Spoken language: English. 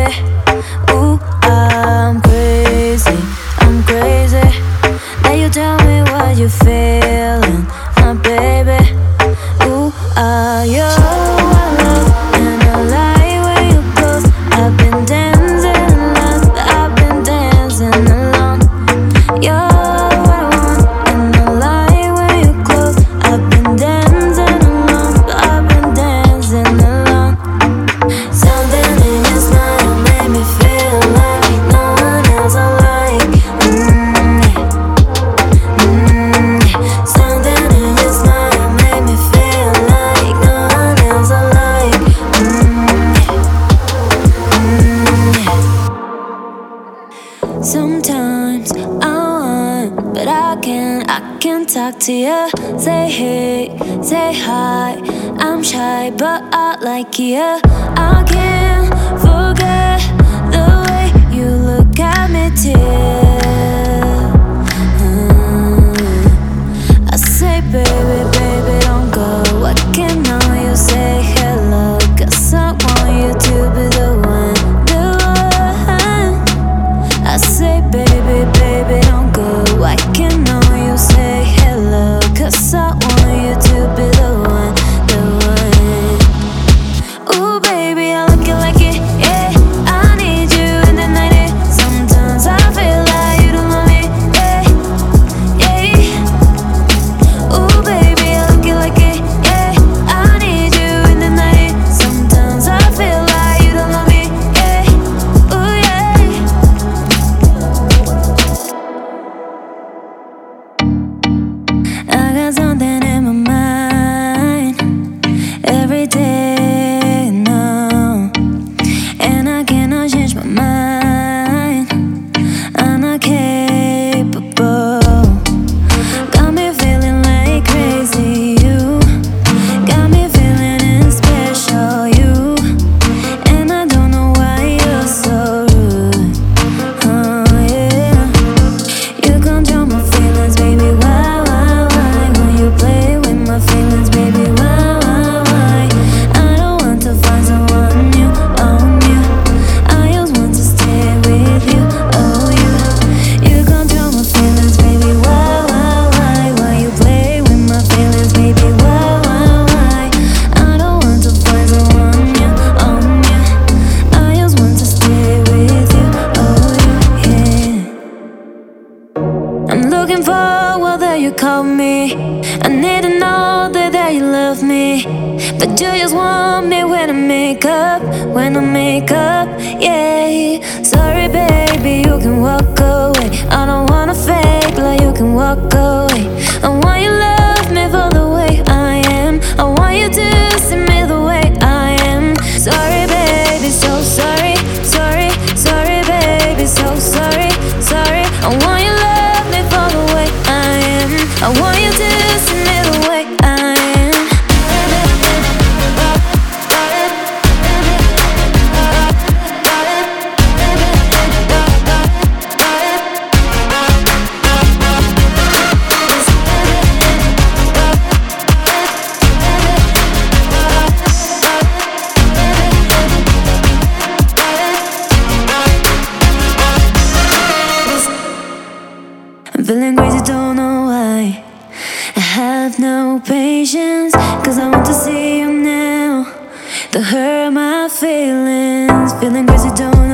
Ooh, I'm crazy, I'm crazy. Now you tell me what you're feeling, my baby. Ooh, you're my love, and I like when you close. I've been dancing alone, I've been dancing alone. You're what I want, and I like when you close. I've been dancing alone, I've been dancing alone. Something in your smile made me feel like no one else I like. Something in your smile made me feel like no one else I like. Sometimes I want, but I can't talk to you. Say hey, say hi. I'm shy, but I like you. I can't forget the way you look at me too. I say, baby, baby, don't go. Why can't you say hello? 'Cause I want you to be the one, the one. I say, baby, baby, don't go. Why can't you say hello? 'Cause I want you to be the one, the one. Ooh, baby, I like it, yeah. I need you in the night. Sometimes I feel like you don't love me, yeah, yeah. Ooh, baby, I like it, yeah. I need you in the night. Sometimes I feel like you don't love me, yeah. Ooh, yeah. I got something in my mind every day now, and I cannot change my mind. I'm not capable. Got me feeling like crazy, you got me feeling special, you. And I don't know why you're so rude. Oh yeah, you control my feelings, baby. Why when you play with my feelings, baby? Why? I don't want to find someone new, oh new. I just want to stay with you, oh you. You control my feelings, baby. Why you play with my feelings, baby? Why? I don't want to find someone new, oh new. I just want to stay with you, oh you, yeah. I'm looking for, well, there you call me. I need to know that you love me. But you just want me when I make up, yeah. Sorry, baby, you can walk away. I don't wanna fake like you can walk away. I want you to love me for the way I am. I want you to see me the way I am. Sorry, baby, so sorry, sorry, baby, so sorry. I want you to love me for the way I am. I want you to see me the way I am. I'm feeling crazy, don't know why. I have no patience, 'cause I want to see you now. To hurt my feelings. Feeling crazy, don't